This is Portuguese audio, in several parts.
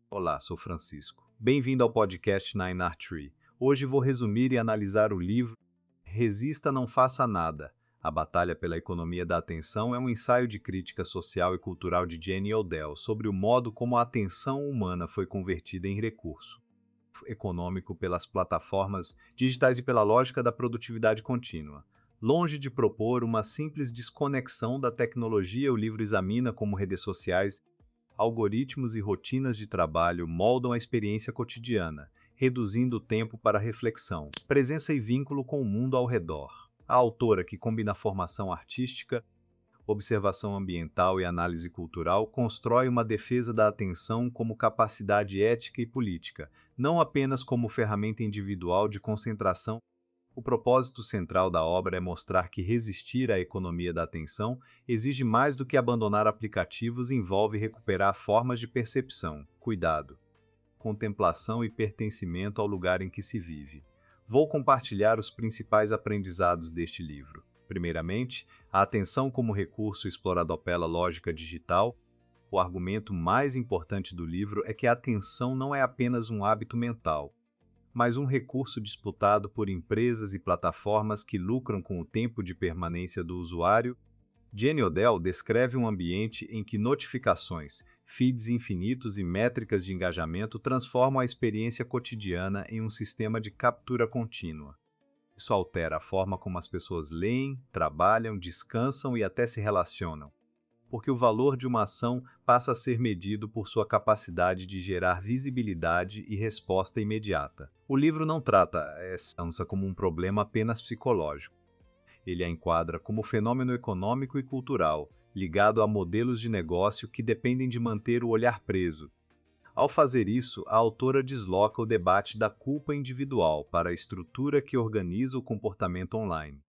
Olá, sou Francisco. Bem-vindo ao podcast Nine Art Tree. Hoje vou resumir e analisar o livro Resista, Não Faça Nada. A Batalha pela Economia da Atenção é um ensaio de crítica social e cultural de Jenny Odell sobre o modo como a atenção humana foi convertida em recurso econômico pelas plataformas digitais e pela lógica da produtividade contínua. Longe de propor uma simples desconexão da tecnologia, o livro examina como redes sociais, algoritmos e rotinas de trabalho moldam a experiência cotidiana, reduzindo o tempo para reflexão, presença e vínculo com o mundo ao redor. A autora, que combina formação artística, observação ambiental e análise cultural, constrói uma defesa da atenção como capacidade ética e política, não apenas como ferramenta individual de concentração. O propósito central da obra é mostrar que resistir à economia da atenção exige mais do que abandonar aplicativos e envolve recuperar formas de percepção, cuidado, contemplação e pertencimento ao lugar em que se vive. Vou compartilhar os principais aprendizados deste livro. Primeiramente, a atenção como recurso explorado pela lógica digital. O argumento mais importante do livro é que a atenção não é apenas um hábito mental, mas um recurso disputado por empresas e plataformas que lucram com o tempo de permanência do usuário. Jenny Odell descreve um ambiente em que notificações, feeds infinitos e métricas de engajamento transformam a experiência cotidiana em um sistema de captura contínua. Isso altera a forma como as pessoas leem, trabalham, descansam e até se relacionam, porque o valor de uma ação passa a ser medido por sua capacidade de gerar visibilidade e resposta imediata. O livro não trata essa doença como um problema apenas psicológico. Ele a enquadra como fenômeno econômico e cultural, ligado a modelos de negócio que dependem de manter o olhar preso. Ao fazer isso, a autora desloca o debate da culpa individual para a estrutura que organiza o comportamento online.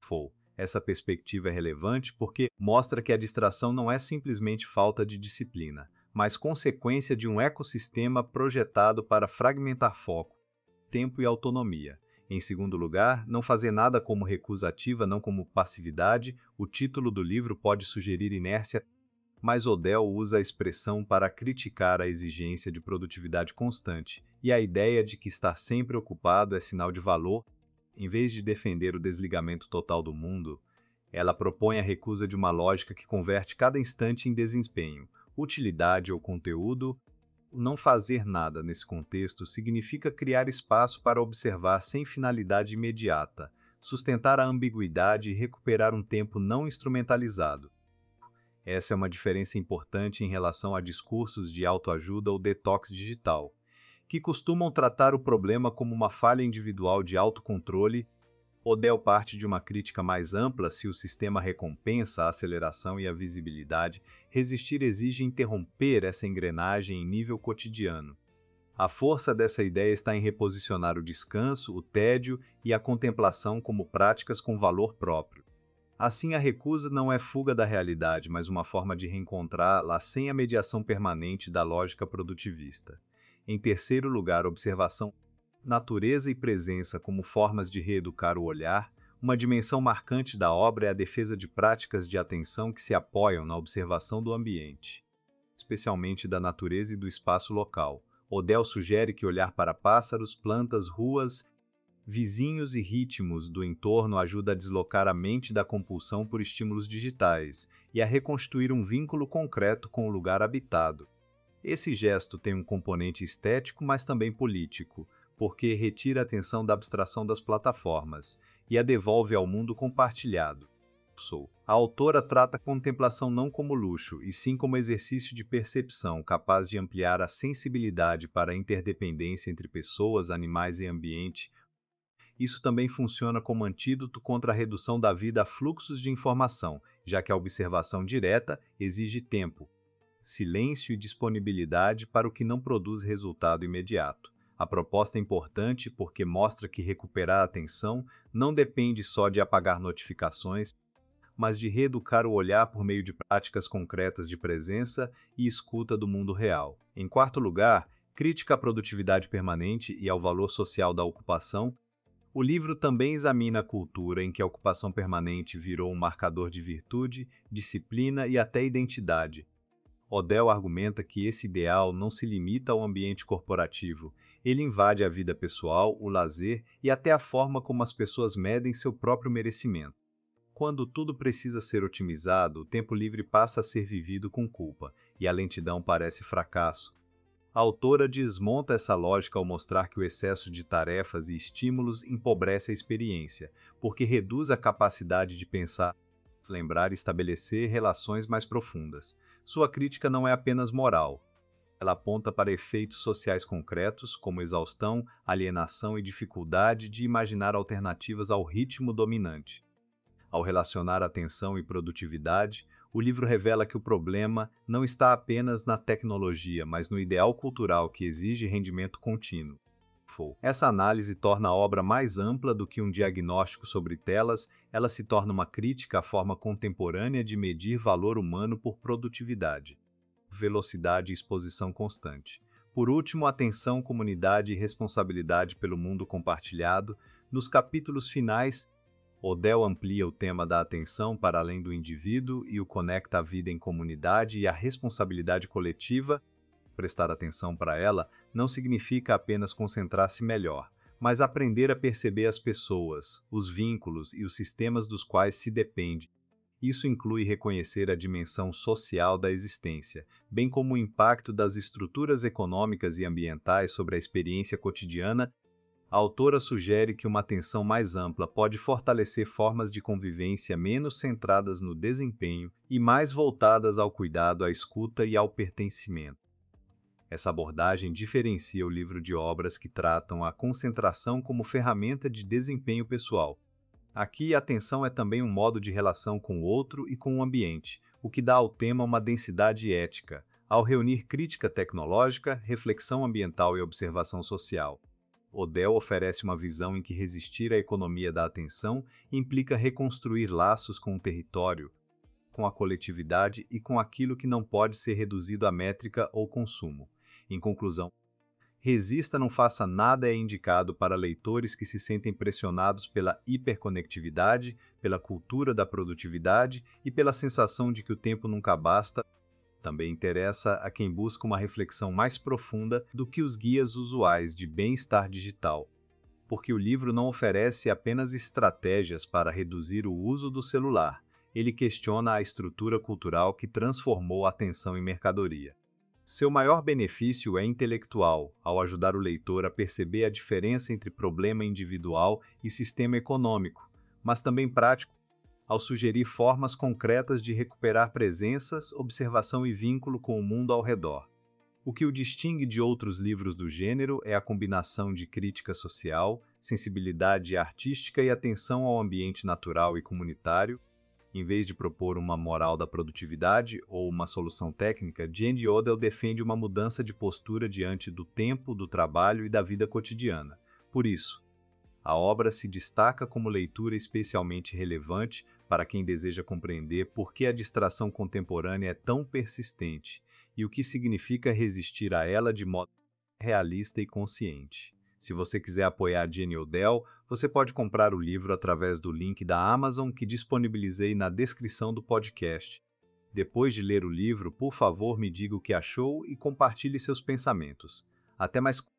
Essa perspectiva é relevante porque mostra que a distração não é simplesmente falta de disciplina, mas consequência de um ecossistema projetado para fragmentar foco, tempo e autonomia. Em segundo lugar, não fazer nada como recusa ativa, não como passividade. O título do livro pode sugerir inércia, mas Odell usa a expressão para criticar a exigência de produtividade constante e a ideia de que estar sempre ocupado é sinal de valor. Em vez de defender o desligamento total do mundo, ela propõe a recusa de uma lógica que converte cada instante em desempenho, utilidade ou conteúdo. Não fazer nada nesse contexto significa criar espaço para observar sem finalidade imediata, sustentar a ambiguidade e recuperar um tempo não instrumentalizado. Essa é uma diferença importante em relação a discursos de autoajuda ou detox digital, que costumam tratar o problema como uma falha individual de autocontrole. Odell parte de uma crítica mais ampla: se o sistema recompensa a aceleração e a visibilidade, resistir exige interromper essa engrenagem em nível cotidiano. A força dessa ideia está em reposicionar o descanso, o tédio e a contemplação como práticas com valor próprio. Assim, a recusa não é fuga da realidade, mas uma forma de reencontrá-la sem a mediação permanente da lógica produtivista. Em terceiro lugar, observação, natureza e presença como formas de reeducar o olhar. Uma dimensão marcante da obra é a defesa de práticas de atenção que se apoiam na observação do ambiente, especialmente da natureza e do espaço local. Odell sugere que olhar para pássaros, plantas, ruas, vizinhos e ritmos do entorno ajuda a deslocar a mente da compulsão por estímulos digitais e a reconstruir um vínculo concreto com o lugar habitado. Esse gesto tem um componente estético, mas também político, porque retira a atenção da abstração das plataformas e a devolve ao mundo compartilhado. A autora trata a contemplação não como luxo, e sim como exercício de percepção capaz de ampliar a sensibilidade para a interdependência entre pessoas, animais e ambiente. Isso também funciona como antídoto contra a redução da vida a fluxos de informação, já que a observação direta exige tempo, silêncio e disponibilidade para o que não produz resultado imediato. A proposta é importante porque mostra que recuperar a atenção não depende só de apagar notificações, mas de reeducar o olhar por meio de práticas concretas de presença e escuta do mundo real. Em quarto lugar, crítica à produtividade permanente e ao valor social da ocupação. O livro também examina a cultura em que a ocupação permanente virou um marcador de virtude, disciplina e até identidade. Odell argumenta que esse ideal não se limita ao ambiente corporativo. Ele invade a vida pessoal, o lazer e até a forma como as pessoas medem seu próprio merecimento. Quando tudo precisa ser otimizado, o tempo livre passa a ser vivido com culpa, e a lentidão parece fracasso. A autora desmonta essa lógica ao mostrar que o excesso de tarefas e estímulos empobrece a experiência, porque reduz a capacidade de pensar, lembrar e estabelecer relações mais profundas. Sua crítica não é apenas moral. Ela aponta para efeitos sociais concretos, como exaustão, alienação e dificuldade de imaginar alternativas ao ritmo dominante. Ao relacionar atenção e produtividade, o livro revela que o problema não está apenas na tecnologia, mas no ideal cultural que exige rendimento contínuo. Essa análise torna a obra mais ampla do que um diagnóstico sobre telas, ela se torna uma crítica à forma contemporânea de medir valor humano por produtividade, velocidade e exposição constante. Por último, atenção, comunidade e responsabilidade pelo mundo compartilhado. Nos capítulos finais, Odell amplia o tema da atenção para além do indivíduo e o conecta à vida em comunidade e à responsabilidade coletiva. Prestar atenção para ela não significa apenas concentrar-se melhor, mas aprender a perceber as pessoas, os vínculos e os sistemas dos quais se depende. Isso inclui reconhecer a dimensão social da existência, bem como o impacto das estruturas econômicas e ambientais sobre a experiência cotidiana. A autora sugere que uma atenção mais ampla pode fortalecer formas de convivência menos centradas no desempenho e mais voltadas ao cuidado, à escuta e ao pertencimento. Essa abordagem diferencia o livro de obras que tratam a concentração como ferramenta de desempenho pessoal. Aqui, a atenção é também um modo de relação com o outro e com o ambiente, o que dá ao tema uma densidade ética, ao reunir crítica tecnológica, reflexão ambiental e observação social. Odell oferece uma visão em que resistir à economia da atenção implica reconstruir laços com o território, com a coletividade e com aquilo que não pode ser reduzido à métrica ou consumo. Em conclusão, Resista, não faça nada é indicado para leitores que se sentem pressionados pela hiperconectividade, pela cultura da produtividade e pela sensação de que o tempo nunca basta. Também interessa a quem busca uma reflexão mais profunda do que os guias usuais de bem-estar digital, porque o livro não oferece apenas estratégias para reduzir o uso do celular, ele questiona a estrutura cultural que transformou a atenção em mercadoria. Seu maior benefício é intelectual, ao ajudar o leitor a perceber a diferença entre problema individual e sistema econômico, mas também prático, ao sugerir formas concretas de recuperar presenças, observação e vínculo com o mundo ao redor. O que o distingue de outros livros do gênero é a combinação de crítica social, sensibilidade artística e atenção ao ambiente natural e comunitário. Em vez de propor uma moral da produtividade ou uma solução técnica, Jane Odell defende uma mudança de postura diante do tempo, do trabalho e da vida cotidiana. Por isso, a obra se destaca como leitura especialmente relevante para quem deseja compreender por que a distração contemporânea é tão persistente e o que significa resistir a ela de modo realista e consciente. Se você quiser apoiar Jane Odell, você pode comprar o livro através do link da Amazon que disponibilizei na descrição do podcast. Depois de ler o livro, por favor, me diga o que achou e compartilhe seus pensamentos. Até mais.